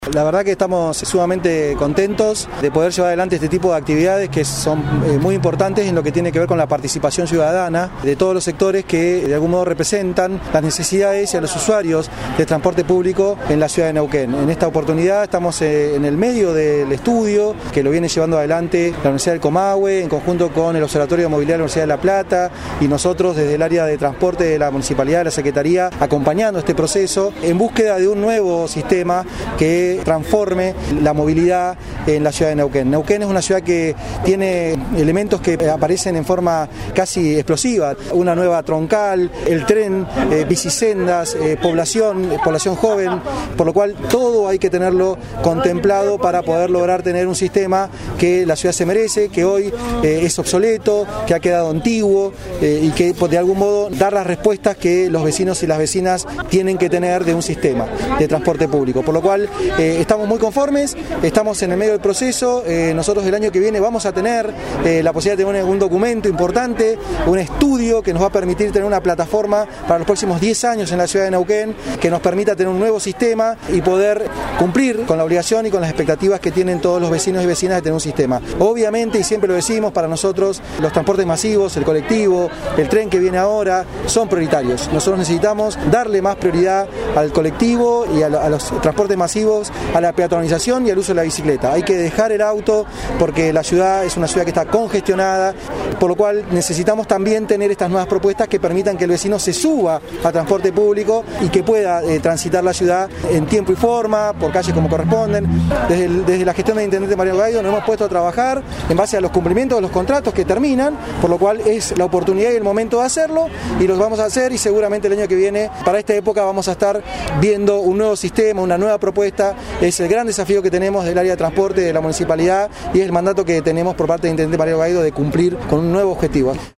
La verdad que estamos sumamente contentos de poder llevar adelante este tipo de actividades que son muy importantes en lo que tiene que ver con la participación ciudadana de todos los sectores que de algún modo representan las necesidades y a los usuarios del transporte público en la ciudad de Neuquén. En esta oportunidad estamos en el medio del estudio que lo viene llevando adelante la Universidad del Comahue en conjunto con el Observatorio de Movilidad de la Universidad de La Plata y nosotros desde el área de transporte de la Municipalidad de la Secretaría acompañando este proceso en búsqueda de un nuevo sistema que transforme la movilidad en la ciudad de Neuquén. Neuquén es una ciudad que tiene elementos que aparecen en forma casi explosiva, una nueva troncal, el tren, bicisendas, población joven, por lo cual todo hay que tenerlo contemplado para poder lograr tener un sistema que la ciudad se merece, que hoy es obsoleto, que ha quedado antiguo y que de algún modo dar las respuestas que los vecinos y las vecinas tienen que tener de un sistema de transporte público, por lo cual estamos muy conformes, estamos en el medio del proceso. Nosotros el año que viene vamos a tener la posibilidad de tener un documento importante, un estudio que nos va a permitir tener una plataforma para los próximos 10 años en la ciudad de Neuquén, que nos permita tener un nuevo sistema y poder cumplir con la obligación y con las expectativas que tienen todos los vecinos y vecinas de tener un sistema. Obviamente, y siempre lo decimos, para nosotros los transportes masivos, el colectivo, el tren que viene ahora, son prioritarios. Nosotros necesitamos darle más prioridad al colectivo y a los transportes masivos, a la peatonalización y al uso de la bicicleta. Hay que dejar el auto porque la ciudad es una ciudad que está congestionada, por lo cual necesitamos también tener estas nuevas propuestas que permitan que el vecino se suba a transporte público y que pueda transitar la ciudad en tiempo y forma, por calles como corresponden. Desde la gestión del intendente Mariano Gaido nos hemos puesto a trabajar en base a los cumplimientos de los contratos que terminan, por lo cual es la oportunidad y el momento de hacerlo y los vamos a hacer y seguramente el año que viene, para esta época, vamos a estar viendo un nuevo sistema, una nueva propuesta. Es el gran desafío que tenemos del área de transporte de la municipalidad y es el mandato que tenemos por parte del intendente Mariano Gaido de cumplir con un nuevo objetivo.